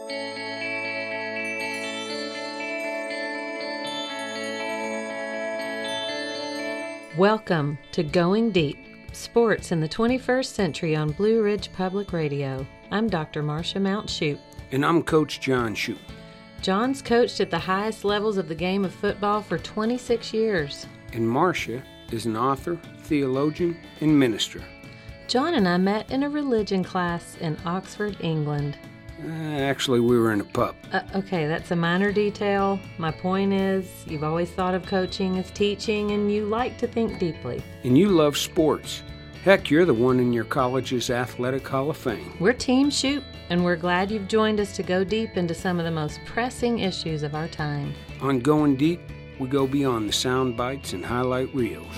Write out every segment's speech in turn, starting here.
Welcome to Going Deep, Sports in the 21st Century on Blue Ridge Public Radio. I'm Dr. Marcia Mount Shoup. And I'm Coach John Shoup. John's coached at the highest levels of the game of football for 26 years. And Marcia is an author, theologian, and minister. John and I met in a religion class in Oxford, England. Actually, we were in a pub. Okay, that's a minor detail. My point is, you've always thought of coaching as teaching, and you like to think deeply. And you love sports. Heck, you're the one in your college's Athletic Hall of Fame. We're Team Shoup, and we're glad you've joined us to go deep into some of the most pressing issues of our time. On Going Deep, we go beyond the sound bites and highlight reels.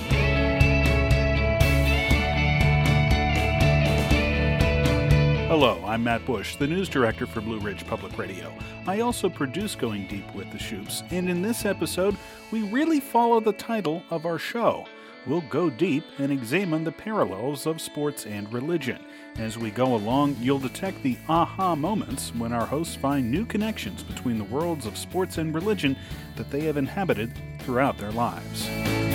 Hello, I'm Matt Bush, the news director for Blue Ridge Public Radio. I also produce Going Deep with the Shoups, and in this episode, we really follow the title of our show. We'll go deep and examine the parallels of sports and religion. As we go along, you'll detect the aha moments when our hosts find new connections between the worlds of sports and religion that they have inhabited throughout their lives.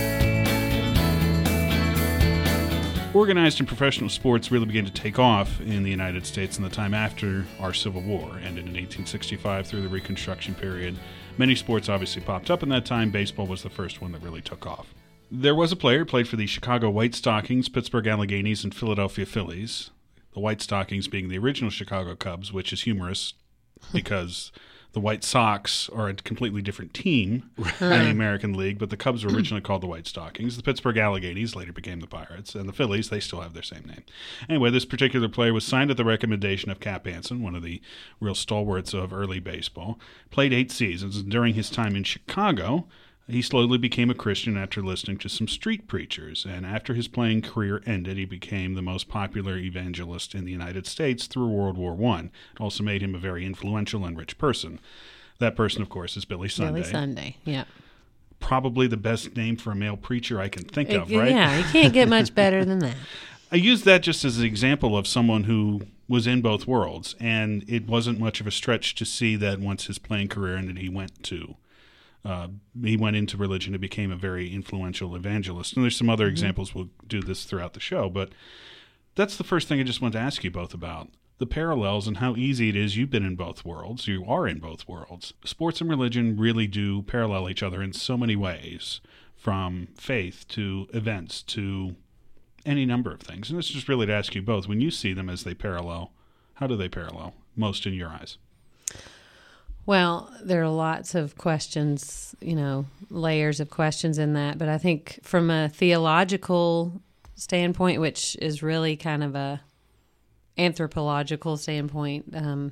Organized and professional sports really began to take off in the United States in the time after our Civil War ended in 1865 through the Reconstruction period. Many sports obviously popped up in that time. Baseball was the first one that really took off. There was a player who played for the Chicago White Stockings, Pittsburgh Alleghenies, and Philadelphia Phillies. The White Stockings being the original Chicago Cubs, which is humorous because the White Sox are a completely different team in the American League, but the Cubs were originally called the White Stockings. The Pittsburgh Alleghenies later became the Pirates, and the Phillies, they still have their same name. Anyway, this particular player was signed at the recommendation of Cap Anson, one of the real stalwarts of early baseball, played 8 seasons, and during his time in Chicago, he slowly became a Christian after listening to some street preachers, and after his playing career ended, he became the most popular evangelist in the United States through World War I. It also made him a very influential and rich person. That person, of course, is Billy Sunday. Billy Sunday, yeah. Probably the best name for a male preacher I can think of, right? Yeah, you can't get much better than that. I use that just as an example of someone who was in both worlds, and it wasn't much of a stretch to see that once his playing career ended, he went into religion and became a very influential evangelist. And there's some other examples. We'll do this throughout the show, but that's the first thing I just wanted to ask you both about. The parallels and how easy it is. You've been in both worlds. You are in both worlds. Sports and religion really do parallel each other in so many ways, from faith to events to any number of things. And this is just really to ask you both, when you see them as they parallel, how do they parallel most in your eyes? Well, there are lots of questions, layers of questions in that. But I think from a theological standpoint, which is really kind of a anthropological standpoint,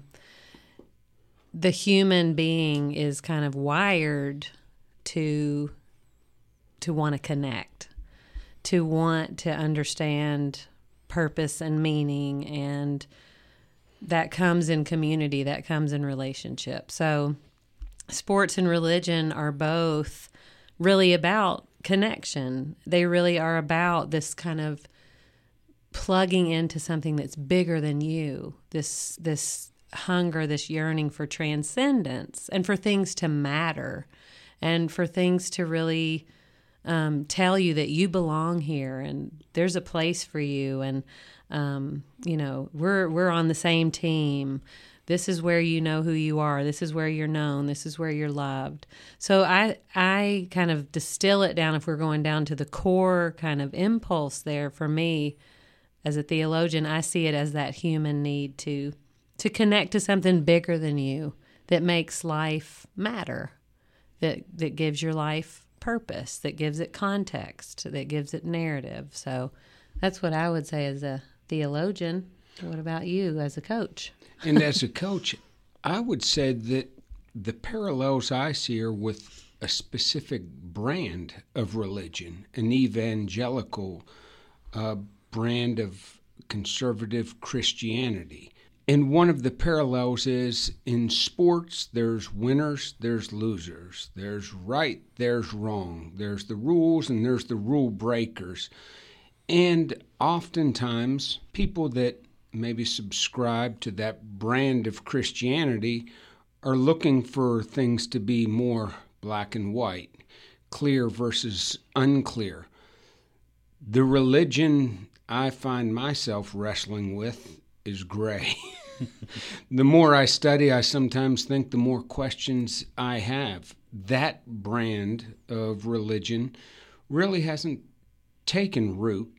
the human being is kind of wired to want to connect, to want to understand purpose and meaning, and that comes in community, that comes in relationship. So sports and religion are both really about connection. They really are about this kind of plugging into something that's bigger than you, this hunger, this yearning for transcendence, and for things to matter, and for things to really tell you that you belong here, and there's a place for you, and we're on the same team. This is where you know who you are. This is where you're known. This is where you're loved. So I kind of distill it down, if we're going down to the core kind of impulse there for me as a theologian, I see it as that human need to connect to something bigger than you, that makes life matter, that gives your life purpose, that gives it context, that gives it narrative. So that's what I would say as a theologian. What about you as a coach? And as a coach, I would say that the parallels I see are with a specific brand of religion, an evangelical brand of conservative Christianity. And one of the parallels is in sports, there's winners, there's losers. There's right, there's wrong. There's the rules and there's the rule breakers. And oftentimes, people that maybe subscribe to that brand of Christianity are looking for things to be more black and white, clear versus unclear. The religion I find myself wrestling with is gray. The more I study, I sometimes think the more questions I have. That brand of religion really hasn't taken root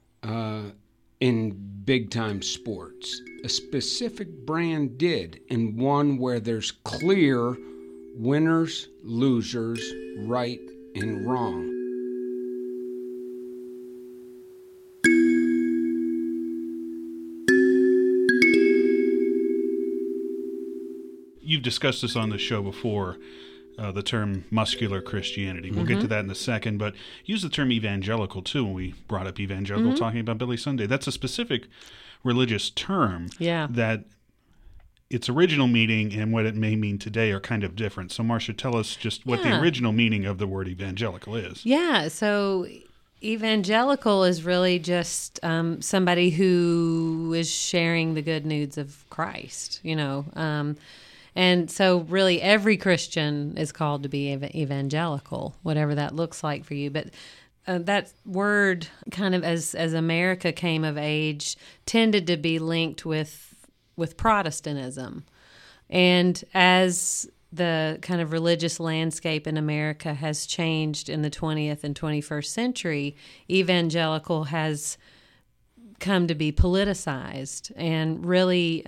in big-time sports. A specific brand did, and one where there's clear winners, losers, right and wrong. You've discussed this on the show before, the term muscular Christianity. We'll get to that in a second, but use the term evangelical, too, when we brought up evangelical, talking about Billy Sunday. That's a specific religious term that its original meaning and what it may mean today are kind of different. So, Marcia, tell us just what the original meaning of the word evangelical is. Yeah, so evangelical is really just somebody who is sharing the good news of Christ, and so really every Christian is called to be evangelical, whatever that looks like for you. But that word kind of as America came of age tended to be linked with Protestantism. And as the kind of religious landscape in America has changed in the 20th and 21st century, evangelical has come to be politicized and really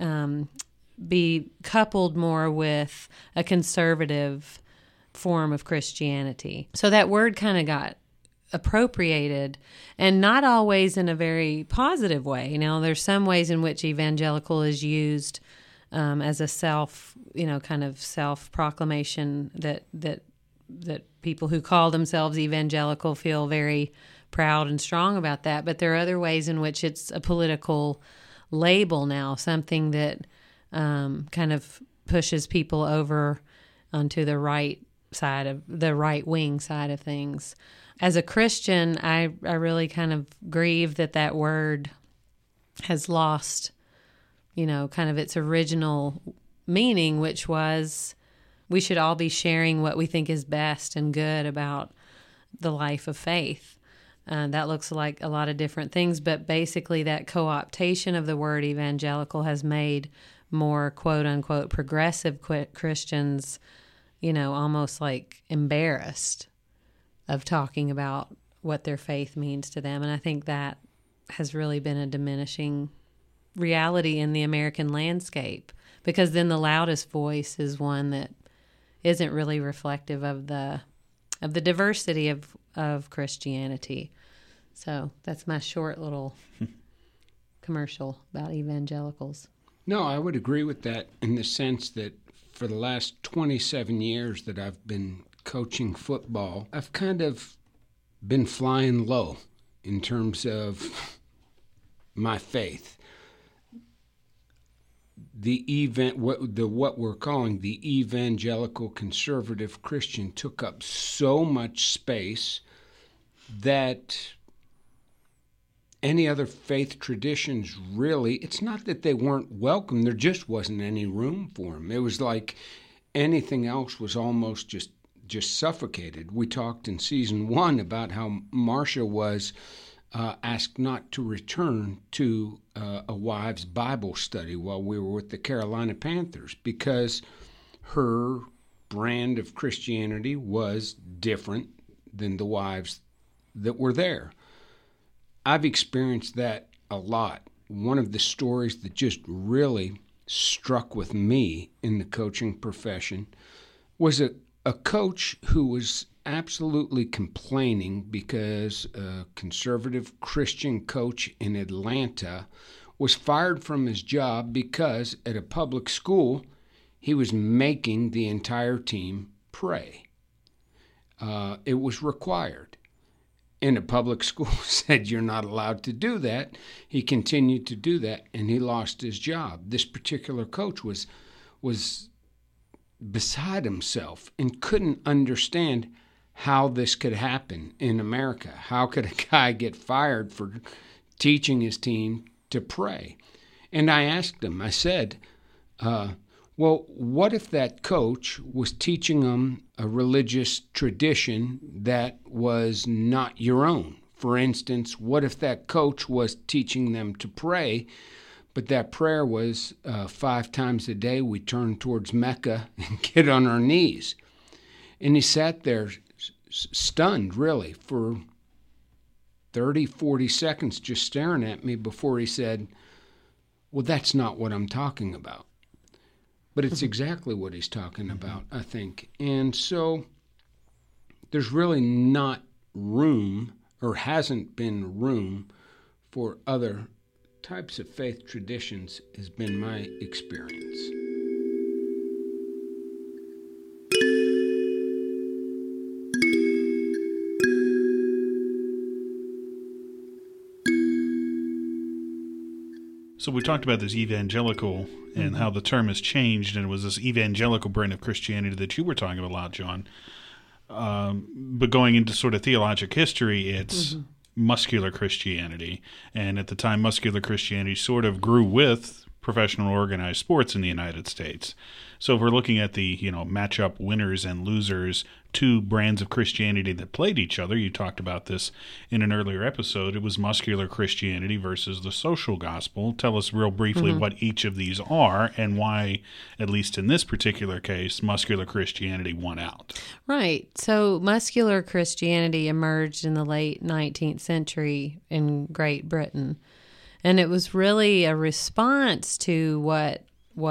be coupled more with a conservative form of Christianity. So that word kind of got appropriated, and not always in a very positive way. There's some ways in which evangelical is used as a kind of self-proclamation that people who call themselves evangelical feel very proud and strong about that. But there are other ways in which it's a political label now, something that kind of pushes people over onto the right side of the right wing side of things. As a Christian, I really kind of grieve that word has lost, kind of its original meaning, which was we should all be sharing what we think is best and good about the life of faith. That looks like a lot of different things, but basically that co-optation of the word evangelical has made more quote-unquote progressive Christians, almost like embarrassed of talking about what their faith means to them. And I think that has really been a diminishing reality in the American landscape, because then the loudest voice is one that isn't really reflective of the diversity of Christianity. So that's my short little commercial about evangelicals. No, I would agree with that in the sense that for the last 27 years that I've been coaching football, I've kind of been flying low in terms of my faith. What we're calling the evangelical conservative Christian took up so much space that any other faith traditions really, it's not that they weren't welcome, there just wasn't any room for them. It was like anything else was almost just suffocated. We talked in season 1 about how Marcia was asked not to return to a wives' Bible study while we were with the Carolina Panthers because her brand of Christianity was different than the wives that were there. I've experienced that a lot. One of the stories that just really struck with me in the coaching profession was a coach who was absolutely complaining because a conservative Christian coach in Atlanta was fired from his job because at a public school he was making the entire team pray. It was required. And a public school said you're not allowed to do that. He continued to do that, and he lost his job. This particular coach was beside himself and couldn't understand how this could happen in America. How could a guy get fired for teaching his team to pray? And I asked him, I said, well, what if that coach was teaching them a religious tradition that was not your own? For instance, what if that coach was teaching them to pray, but that prayer was 5 times a day we turn towards Mecca and get on our knees? And he sat there stunned, really, for 30, 40 seconds just staring at me before he said, well, that's not what I'm talking about. But it's exactly what he's talking about, I think. And so there's really not room, or hasn't been room, for other types of faith traditions, has been my experience. So we talked about this evangelical and how the term has changed, and it was this evangelical brand of Christianity that you were talking about a lot, John. But going into sort of theologic history, it's muscular Christianity. And at the time, muscular Christianity sort of grew with professional organized sports in the United States. So if we're looking at the, matchup winners and losers, 2 brands of Christianity that played each other, you talked about this in an earlier episode, it was muscular Christianity versus the social gospel. Tell us real briefly what each of these are and why, at least in this particular case, muscular Christianity won out. Right. So muscular Christianity emerged in the late 19th century in Great Britain. And it was really a response to what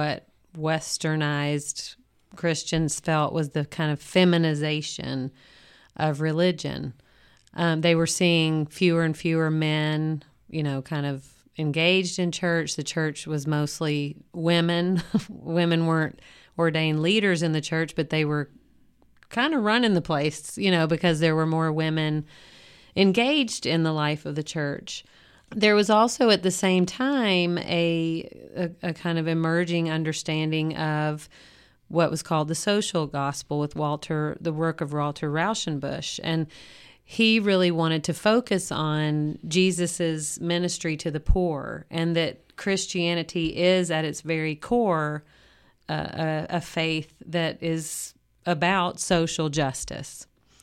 Westernized Christians felt was the kind of feminization of religion. They were seeing fewer and fewer men, kind of engaged in church. The church was mostly women. Women weren't ordained leaders in the church, but they were kind of running the place, because there were more women engaged in the life of the church. There was also at the same time a kind of emerging understanding of what was called the social gospel with the work of Walter Rauschenbusch. And he really wanted to focus on Jesus's ministry to the poor, and that Christianity is at its very core a faith that is about social justice.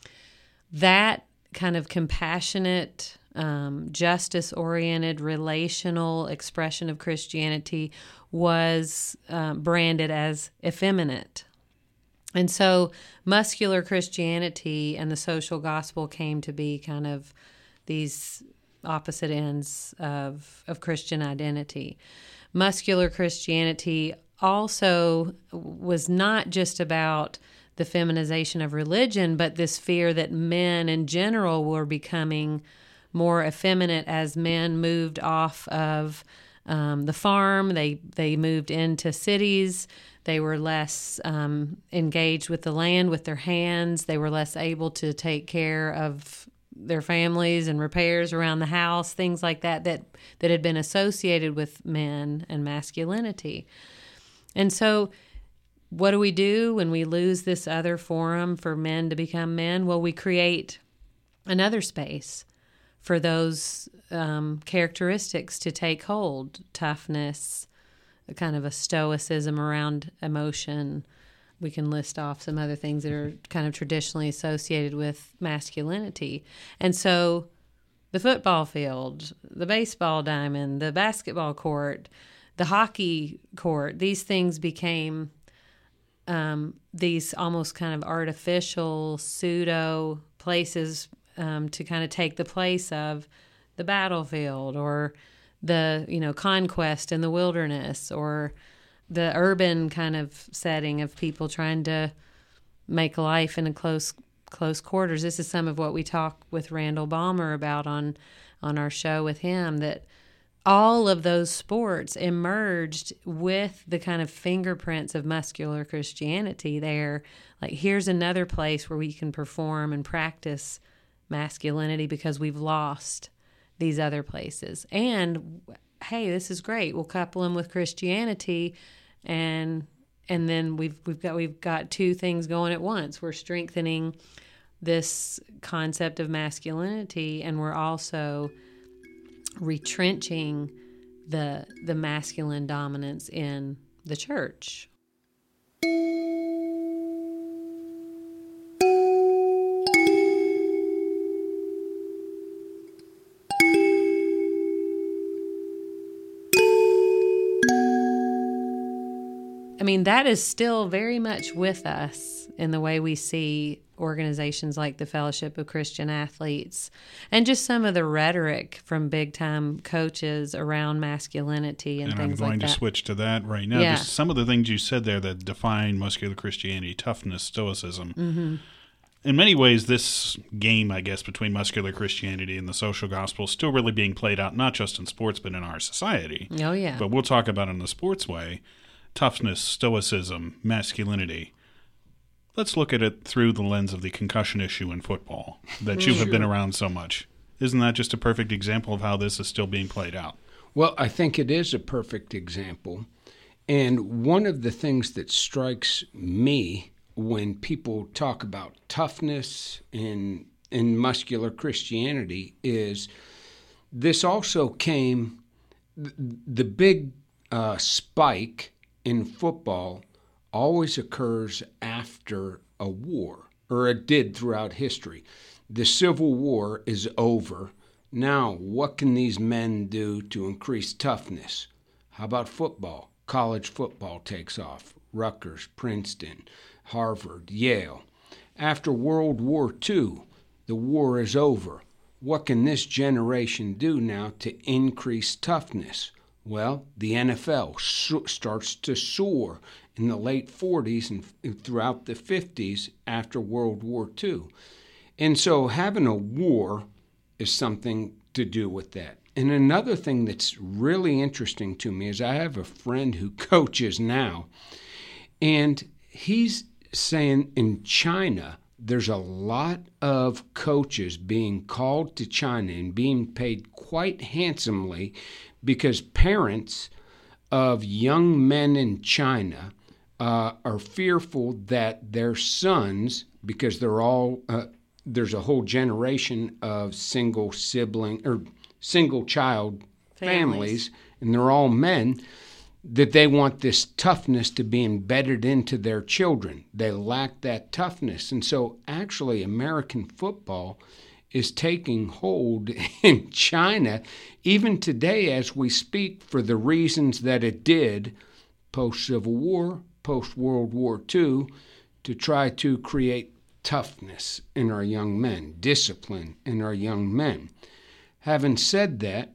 That kind of compassionate, justice-oriented, relational expression of Christianity was branded as effeminate. And so muscular Christianity and the social gospel came to be kind of these opposite ends of Christian identity. Muscular Christianity also was not just about the feminization of religion, but this fear that men in general were becoming more effeminate as men moved off of the farm. They moved into cities. They were less engaged with the land with their hands. They were less able to take care of their families and repairs around the house, things like that had been associated with men and masculinity. And so what do we do when we lose this other forum for men to become men? Well, we create another space for those characteristics to take hold: toughness, a kind of a stoicism around emotion. We can list off some other things that are kind of traditionally associated with masculinity. And so the football field, the baseball diamond, the basketball court, the hockey court, these things became these almost kind of artificial pseudo places to kind of take the place of the battlefield or the conquest in the wilderness or the urban kind of setting of people trying to make life in a close quarters. This is some of what we talk with Randall Balmer about on our show with him, that all of those sports emerged with the kind of fingerprints of muscular Christianity there. Like, here's another place where we can perform and practice masculinity because we've lost these other places. And hey, this is great. We'll couple them with Christianity, and then we've got 2 things going at once. We're strengthening this concept of masculinity, and we're also retrenching the masculine dominance in the church. I mean, that is still very much with us in the way we see organizations like the Fellowship of Christian Athletes and just some of the rhetoric from big-time coaches around masculinity and things like that. And I'm going to switch to that right now. Yeah. Just some of the things you said there that define muscular Christianity, toughness, stoicism. Mm-hmm. In many ways, this game, I guess, between muscular Christianity and the social gospel is still really being played out, not just in sports, but in our society. Oh, yeah. But we'll talk about it in the sports way. Toughness, stoicism, masculinity. Let's look at it through the lens of the concussion issue in football that you have been around so much. Isn't that just a perfect example of how this is still being played out? Well, I think it is a perfect example. And one of the things that strikes me when people talk about toughness in muscular Christianity is this also came, the big spike in football always occurs after a war, or it did throughout history. The Civil War is over. Now, what can these men do to increase toughness? How about football? College football takes off. Rutgers, Princeton, Harvard, Yale. After World War II, the war is over. What can this generation do now to increase toughness? Well, the NFL starts to soar in the late 40s and throughout the 50s after World War II. And so having a war is something to do with that. And another thing that's really interesting to me is I have a friend who coaches now, and he's saying in China, there's a lot of coaches being called to China and being paid quite handsomely because parents of young men in China are fearful that their sons, because they're all there's a whole generation of single sibling or single child families, and they're all men, that they want this toughness to be embedded into their children. They lack that toughness. And so actually American football is taking hold in China, even today as we speak, for the reasons that it did post-Civil War, post-World War II, to try to create toughness in our young men, discipline in our young men. Having said that,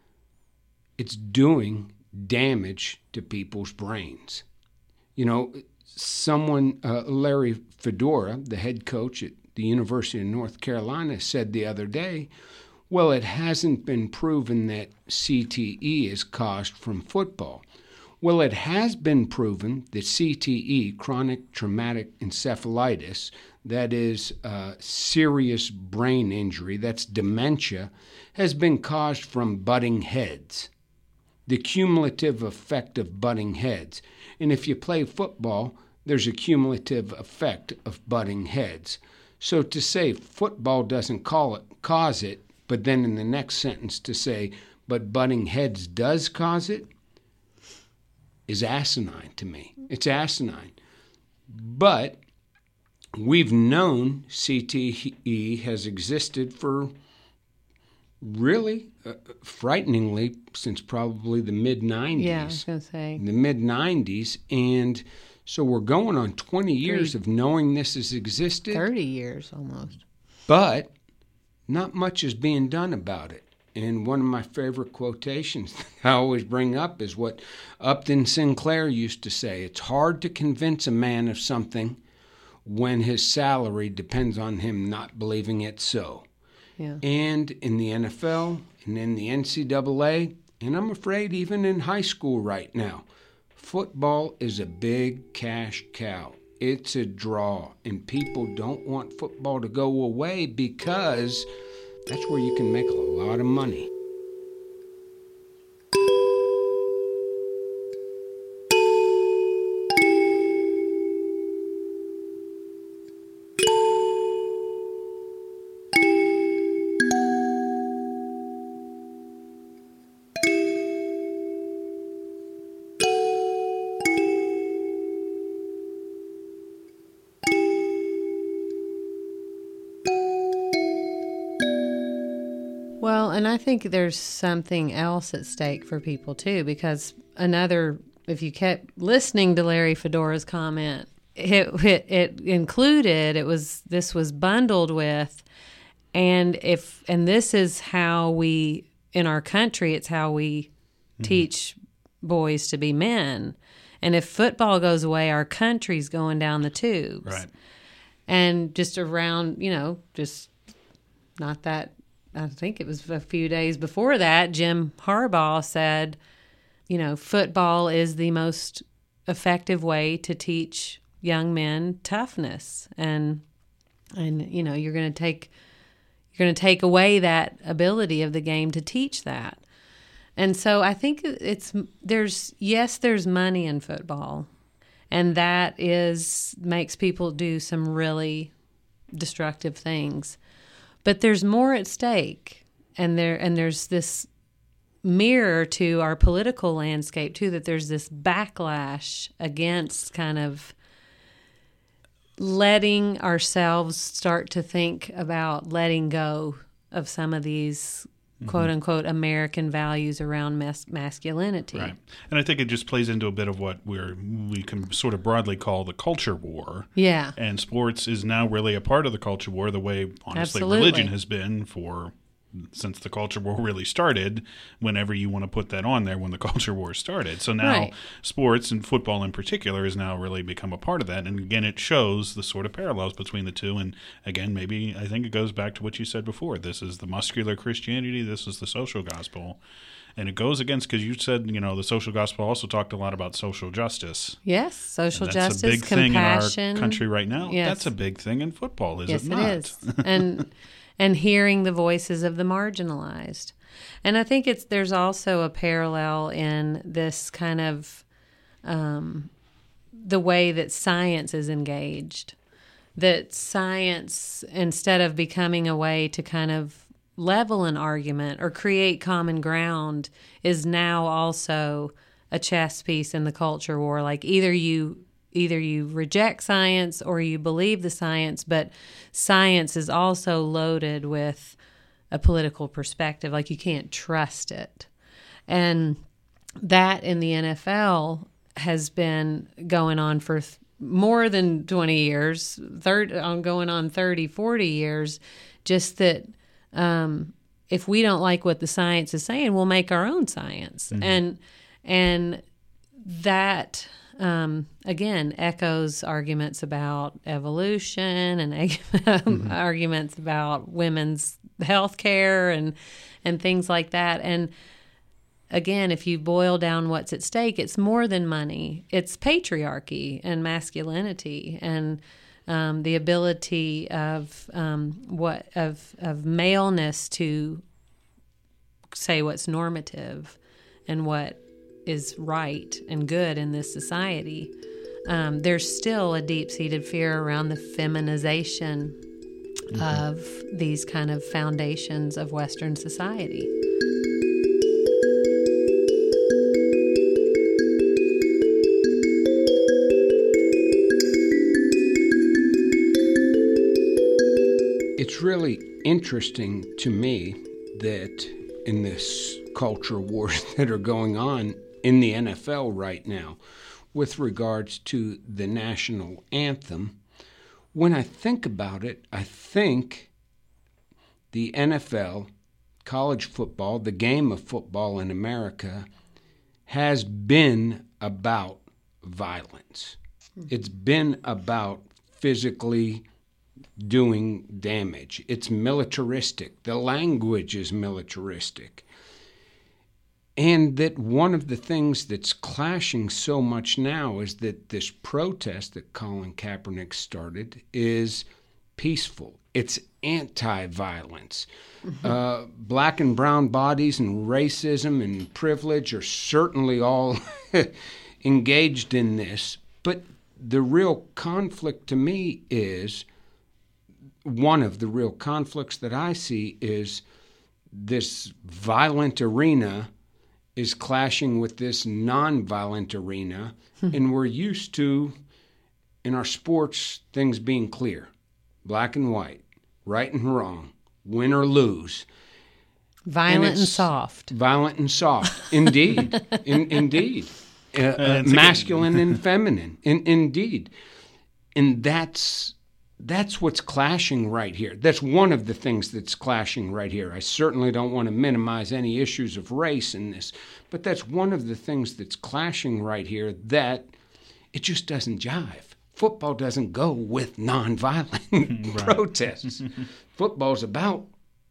it's doing damage to people's brains. You know, Larry Fedora, the head coach at the University of North Carolina, said the other day, well, it hasn't been proven that CTE is caused from football. Well, it has been proven that CTE, chronic traumatic encephalitis, that is serious brain injury, that's dementia, has been caused from butting heads. The cumulative effect of butting heads. And if you play football, there's a cumulative effect of butting heads. So to say football doesn't cause it, but then in the next sentence to say, but butting heads does cause it, is asinine to me. It's asinine. But we've known CTE has existed for really, frighteningly, since probably the mid-'90s. Yeah, I was going to say. The mid-'90s. And so we're going on 20 years of knowing this has existed. 30 years almost. But not much is being done about it. And one of my favorite quotations that I always bring up is what Upton Sinclair used to say. It's hard to convince a man of something when his salary depends on him not believing it so. Yeah. And in the NFL and in the NCAA, and I'm afraid even in high school right now, football is a big cash cow. It's a draw, and people don't want football to go away because that's where you can make a lot of money. and I think there's something else at stake for people too, because if you kept listening to Larry Fedora's comment, it included, this was bundled with, and this is how we, in our country, it's how we teach boys to be men. And if football goes away, our country's going down the tubes. Right. And just around, just not that, I think it was a few days before that, Jim Harbaugh said, football is the most effective way to teach young men toughness. And you're going to take away that ability of the game to teach that. And so I think there's money in football, and that makes people do some really destructive things. But there's more at stake, and there's this mirror to our political landscape too, that there's this backlash against kind of letting ourselves start to think about letting go of some of these quote unquote American values around masculinity. Right. And I think it just plays into a bit of what we can sort of broadly call the culture war. Yeah. And sports is now really a part of the culture war, the way honestly Absolutely. religion has been since the culture war really started, whenever you want to put that on there, when the culture war started. So now Right. sports, and football in particular, has now really become a part of that. And again, it shows the sort of parallels between the two. And again, maybe I think it goes back to what you said before. This is the muscular Christianity. This is the social gospel. And it goes against, because you said, the social gospel also talked a lot about social justice. Yes, social And justice, that's a big compassion. thing in our country right now. Yes. That's a big thing in football, is Yes, it not? it is. And hearing the voices of the marginalized. And I think there's also a parallel in this kind of the way that science is engaged. That science, instead of becoming a way to kind of level an argument or create common ground, is now also a chess piece in the culture war. Like either you reject science or you believe the science, but science is also loaded with a political perspective. Like you can't trust it. And that in the NFL has been going on for more than 20 years, going on 30, 40 years, just that if we don't like what the science is saying, we'll make our own science. Mm-hmm. And that... again, echoes arguments about evolution and arguments about women's health care and things like that. And again, if you boil down what's at stake, it's more than money. It's patriarchy and masculinity and the ability of maleness to say what's normative and what is right and good in this society. There's still a deep-seated fear around the feminization of these kind of foundations of Western society. It's really interesting to me that in this culture wars that are going on in the NFL right now with regards to the national anthem, when I think about it, I think the NFL, college football, the game of football in America has been about violence. It's been about physically doing damage. It's militaristic. The language is militaristic. And that one of the things that's clashing so much now is that this protest that Colin Kaepernick started is peaceful. It's anti-violence. Black and brown bodies and racism and privilege are certainly all engaged in this. But the real conflict to me is, one of the real conflicts that I see is this violent arena is clashing with this non-violent arena, and we're used to, in our sports, things being clear, black and white, right and wrong, win or lose. Violent and soft. Violent and soft, indeed. Indeed. Masculine and feminine, indeed. And that's what's clashing right here. That's one of the things that's clashing right here. I certainly don't want to minimize any issues of race in this, but that's one of the things that's clashing right here, that it just doesn't jive. Football doesn't go with nonviolent protests. Football's about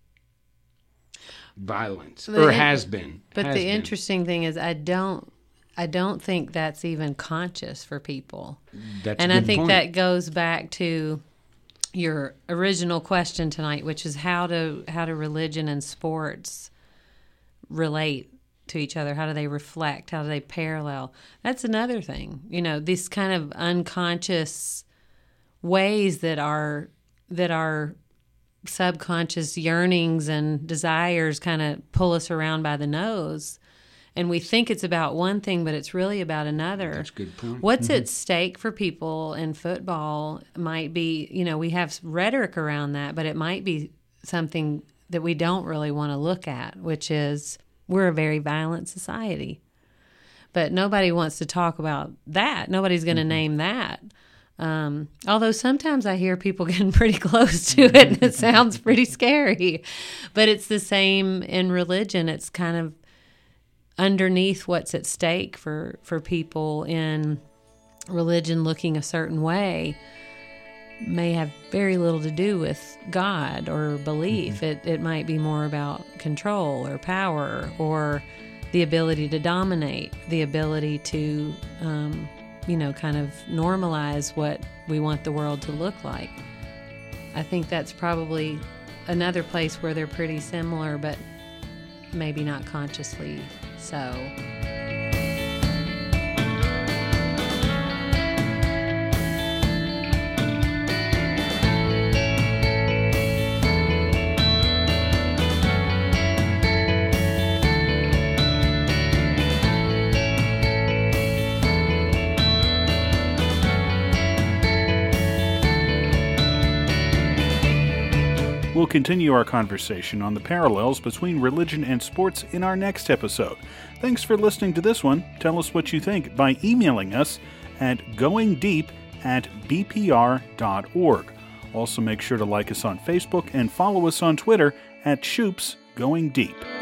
violence, or has been. But the interesting thing is, I don't think that's even conscious for people. That's and a good I think point. that goes back to your original question tonight, which is how do religion and sports relate to each other? How do they reflect? How do they parallel? That's another thing. These kind of unconscious ways that our subconscious yearnings and desires kind of pull us around by the nose. And we think it's about one thing, but it's really about another. That's a good point. What's at stake for people in football might be, we have rhetoric around that, but it might be something that we don't really want to look at, which is we're a very violent society. But nobody wants to talk about that. Nobody's going to name that. Although sometimes I hear people getting pretty close to it, and it sounds pretty scary. But it's the same in religion. It's kind of underneath what's at stake for people in religion looking a certain way may have very little to do with God or belief. It might be more about control or power or the ability to dominate, the ability to, kind of normalize what we want the world to look like. I think that's probably another place where they're pretty similar, but maybe not consciously so. We'll continue our conversation on the parallels between religion and sports in our next episode. Thanks for listening to this one. Tell us what you think by emailing us at goingdeep@bpr.org. Also make sure to like us on Facebook and follow us on Twitter at ShoopsGoingDeep.